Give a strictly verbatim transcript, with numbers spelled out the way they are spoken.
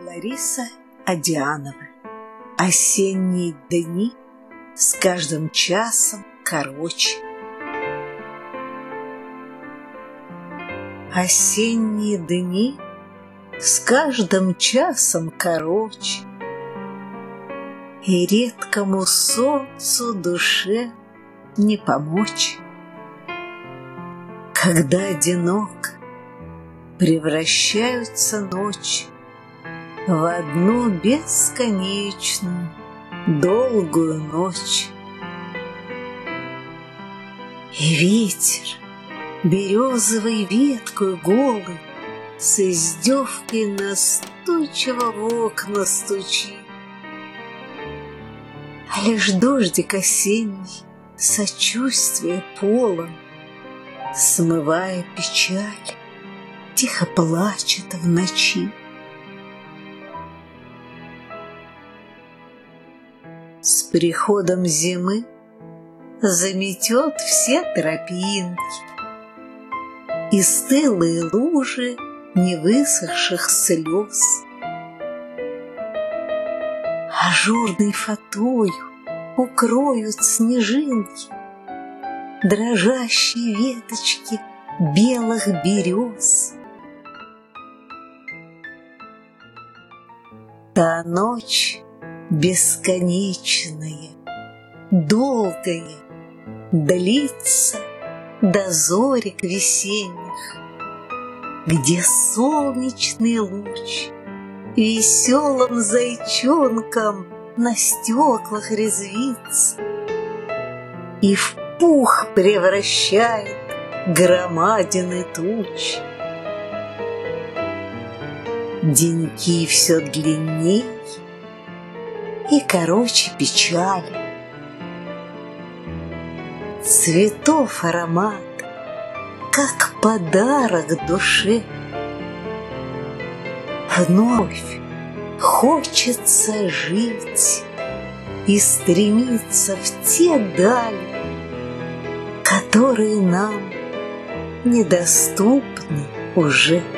Лариса Одианова. Осенние дни с каждым часом короче. Осенние дни с каждым часом короче, и редкому солнцу душе не помочь. Когда одинок, превращаются ночи в одну бесконечную долгую ночь. И ветер березовой веткой голый с издевкой настойчиво в окна стучит. А лишь дождик осенний сочувствие полон, смывая печаль, тихо плачет в ночи. С приходом зимы заметет все тропинки и стылые лужи невысохших слез. Ажурной фатою укроют снежинки дрожащие веточки белых берез. Та ночь бесконечная, долгая, длится до зорек весенних, где солнечный луч веселым зайчонком на стеклах резвится и в пух превращает громадины туч. Деньки все длинней и короче печали. Цветов аромат, как подарок душе. Вновь хочется жить и стремиться в те дали, которые нам недоступны уже.